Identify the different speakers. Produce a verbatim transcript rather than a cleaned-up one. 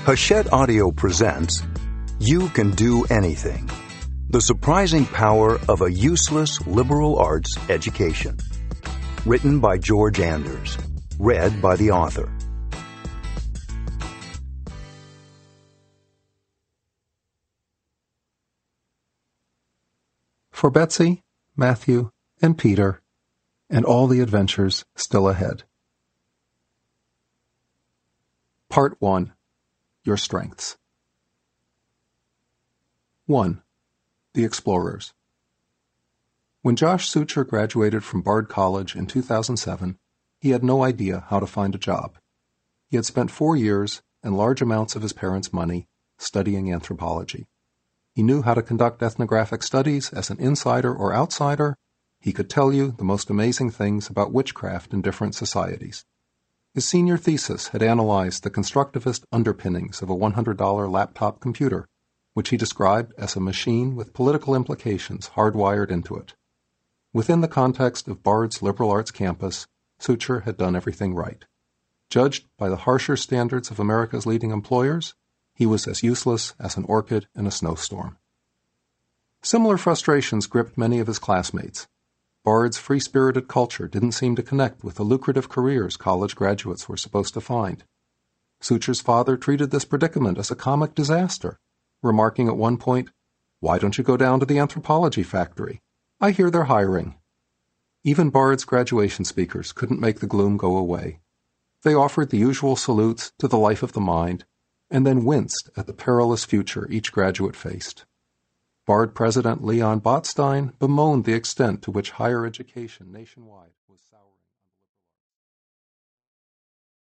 Speaker 1: Hachette Audio presents You Can Do Anything. The surprising power of a useless liberal arts education. Written by George Anders. Read by the author.
Speaker 2: For Betsy, Matthew, and Peter, and all the adventures still ahead. Part one. Your Strengths. one. The Explorers. When Josh Sucher graduated from Bard College in two thousand seven, he had no idea how to find a job. He had spent four years and large amounts of his parents' money studying anthropology. He knew how to conduct ethnographic studies as an insider or outsider. He could tell you the most amazing things about witchcraft in different societies. His senior thesis had analyzed the constructivist underpinnings of a one hundred dollar laptop computer, which he described as a machine with political implications hardwired into it. Within the context of Bard's liberal arts campus, Sucher had done everything right. Judged by the harsher standards of America's leading employers, he was as useless as an orchid in a snowstorm. Similar frustrations gripped many of his classmates. Bard's free-spirited culture didn't seem to connect with the lucrative careers college graduates were supposed to find. Sucher's father treated this predicament as a comic disaster, remarking at one point, "Why don't you go down to the anthropology factory? I hear they're hiring." Even Bard's graduation speakers couldn't make the gloom go away. They offered the usual salutes to the life of the mind, and then winced at the perilous future each graduate faced. Bard President Leon Botstein bemoaned the extent to which higher education nationwide was sour.